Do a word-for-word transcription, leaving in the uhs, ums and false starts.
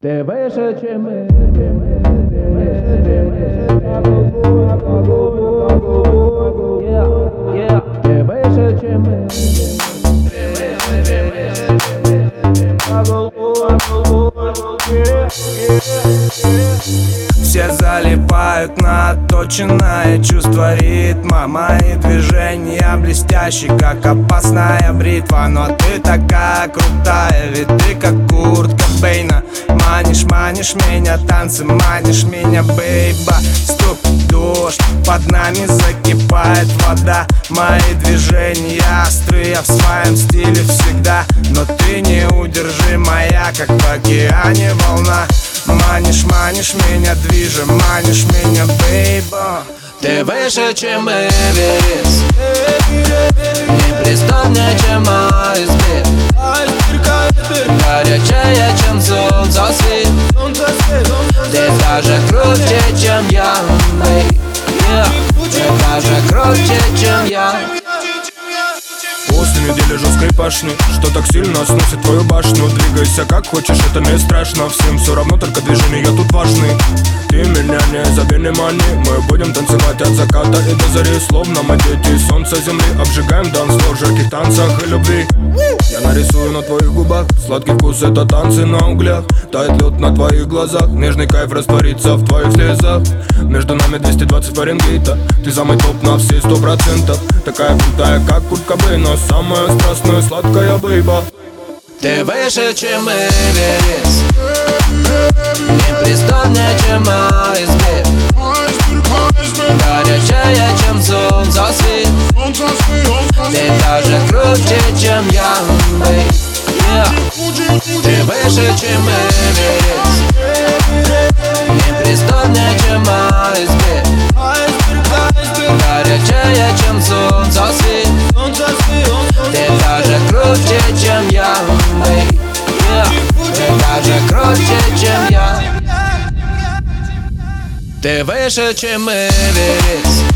Ты выше, чем мы. Ты выше, чем мы. Все залипают на отточенное чувство ритма. Мои движения блестящие, как опасная бритва. Но ты такая крутая, ведь ты как Курт Кобейна. Манишь, манишь меня, танцы, манишь меня, бейба. Стук, дождь, под нами закипает вода. Мои движения острые, в своем стиле всегда. Но ты неудержимая, как в океане волна. Манишь, манишь меня, движем, манишь меня, бейба. Ты выше, чем Эверест, неприступнее, чем айсберг, горячее, чем солнцесвет. Ты даже круче, чем я, yeah. Ты даже круче, чем я. После недели жесткой пашни, что так сильно сносит твою башню. Двигайся как хочешь, это не страшно. Всем все равно, только движения тут важны. Ты меня не забей внимание. Мы будем танцевать от заката и до зари. Словно мы дети солнца земли. Обжигаем танцфлор в жарких танцах и любви. Я нарисую на твоих губах сладкий вкус, это танцы на углях. Тает лед на твоих глазах, нежный кайф растворится в твоих слезах. Между нами двести двадцать Фаренгейта. Ты самый топ на все сто процентов. Такая крутая, как Курт Кобейн, но самая страстная, сладкая бейба. Ты выше, чем Эверест, неприступнее, чем айсберг, горячее, чем солнцесвет. Ты даже круче, чем я, yeah. Ты выше, чем Эверест, неприступнее, чем айсберг, горячее, чем солнцесвет. Ты даже круче, чем я, yeah. Ты даже круче, чем я. Ты выше, чем Эверест,